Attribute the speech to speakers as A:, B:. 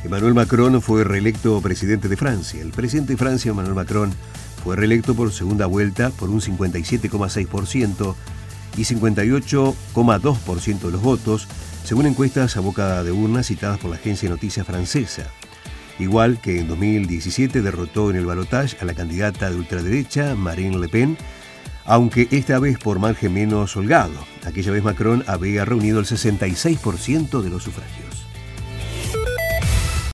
A: Emmanuel Macron fue reelecto presidente de Francia. El presidente de Francia, Emmanuel Macron, fue reelecto por segunda vuelta por un 57,6% y 58,2% de los votos, según encuestas a boca de urna citadas por la agencia de noticias francesa. Igual que en 2017 derrotó en el balotaje a la candidata de ultraderecha, Marine Le Pen, aunque esta vez por margen menos holgado. Aquella vez Macron había reunido el 66% de los sufragios.